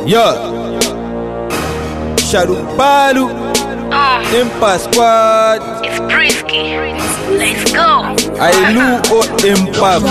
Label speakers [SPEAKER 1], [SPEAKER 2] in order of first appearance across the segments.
[SPEAKER 1] Yeah. Shadow Balu. Empire Squad.
[SPEAKER 2] It's Brisky. Let's go.
[SPEAKER 1] I look Empire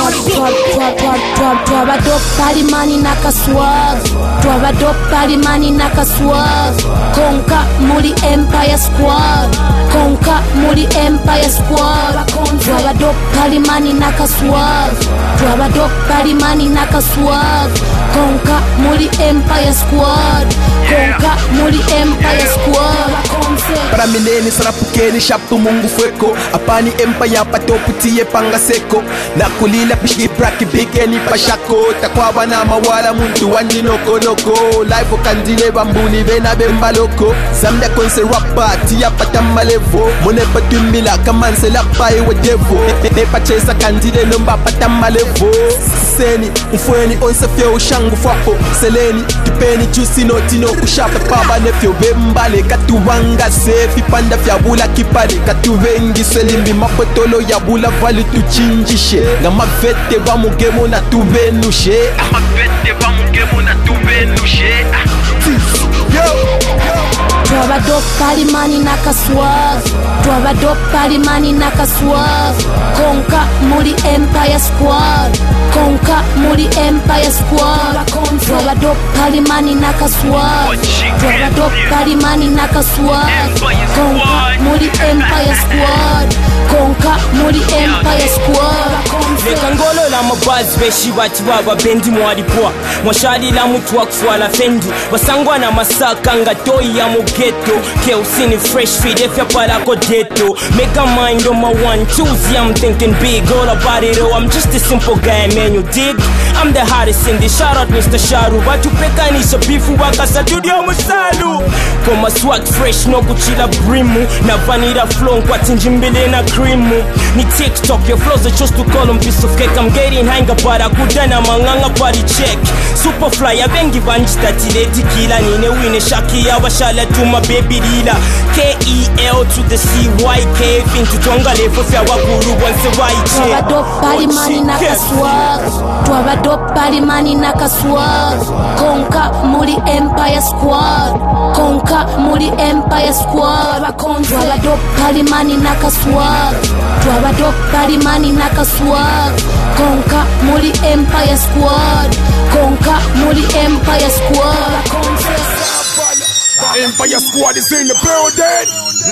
[SPEAKER 3] Twaba dope party money naka swag. Twaba dope party money naka swag. Konka muri Empire Squad. Konka muri Empire Squad. Twaba dope party money naka swag. Twaba dope party money naka swag. Konka muri Empire Squad. Konka muri Empire Squad.
[SPEAKER 4] Para mineni sarapukeni shaptu mungu fueko. Apani empire patoputie panga seko. Nakulila pishki braki bigeni pashako. Takwaba na mawala muntu wandi noko noko. Life kandile bambuni vena bemba loko. Zamda konse rapa tia patama levo. Mone patumila kamanse lapa ewe devo. Nepa chesa kandile nomba patama levo. Seni mfweni onse fyo shangu fwapo. Seleni tipeni juicy notino kushapa paba nefyo bembale katuwanga sefi panda fyabula kipali katuvengi selimbi mapotolo yabula vali tuchinjishe nga mavete vamugemo na tuvenushe
[SPEAKER 3] Twaba dope party money naka swag. Twaba dope party money naka swag. Konka muri Empire Squad. Konka muri Empire Squad. Twaba dope party money naka swag. Twaba dope party money naka swag. Konka muri Empire Squad. Konka muri Empire Squad.
[SPEAKER 5] Leka ngolo la mabazi beshi bati baba bendi mwalipwa. Mwashali la mutu wa kufuala fendi. Wasangwa na masaka nga toi ya mugeto. Ke usini fresh feed if ya palako deto. Make a mind on my 1, 2, I'm thinking big. All about it all, I'm just a simple guy, man, you dig? I'm the hottest in this, shout out Mr. Sharu. Watu peka nisha bifu waka studio musalu. Koma swag fresh, no kuchila brimu. Na vanilla flow, kwa tinjimbile na creamu. Ni TikTok, your flows are just to call them piece of cake. I'm getting hanga para kudana manganga party check. Superfly, abengi vanjita tileti kila. Nine wine shaki ya washala to my baby lila. K-E-L to the C-Y-K. Fintu tonga lefo fya wakuru onse waiche.
[SPEAKER 3] Twaba dope party money naka swag. Twaba dope party money naka swag. Konka muri Empire Squad. Konka muri Empire Squad. Twaba dope party money naka swag. Twaba dope party money naka swag. Konka muri Empire Squad. Konka muri Empire Squad.
[SPEAKER 6] Empire Squad is in the building.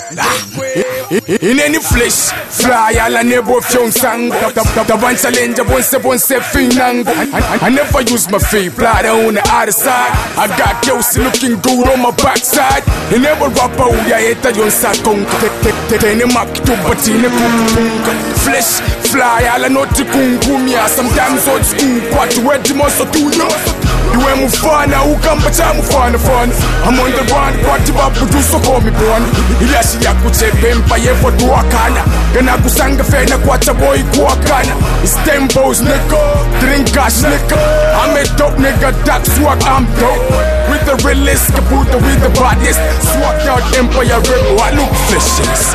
[SPEAKER 6] In any flesh, fly all a nebo fyong sang. The one challenger, bonse finang. I never use my feet, blood on the other side. I got Kelsey looking good on my backside. You never rap out, ya heta yon sakong. Tene mak to batine kung. Flesh, fly all a noti kung kumia. Sometimes old school, what you wear the most of two. You ain't mufana, ukamba cha mufana fana. I'm on the run, kwati babu do so call me born. Ilashi ya kuchepe Empire for duakana. Gana kusanga fena kwacha boy kuakana. It's tempos nigga, drink cash nigga. I'm a dope nigga, that's what I'm dope. With the realest, kaputa with the baddest. Swapped out Empire rebel, I look vicious.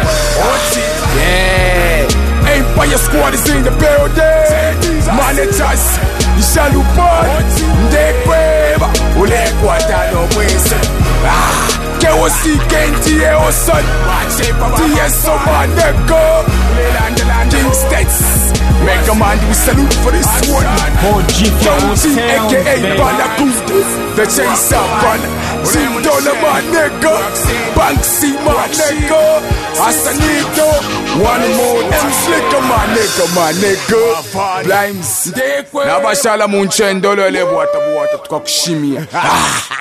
[SPEAKER 6] Yeah, Empire Squad is in the building. Managers, Shalupan, Ndekweba, Ulekwata no mwese. Keosi Kenti Eoson, TSO Maneko, King States. Make a man, we salute for this one. Kenti aka Banaku, the chaser Bana. Dollar Maneko, Banksy Maneko, Asanito, one more, Slicker Maneko, Blimes. Nabashala Munchen, Dollar Lewater, Water, Cock Shimmy.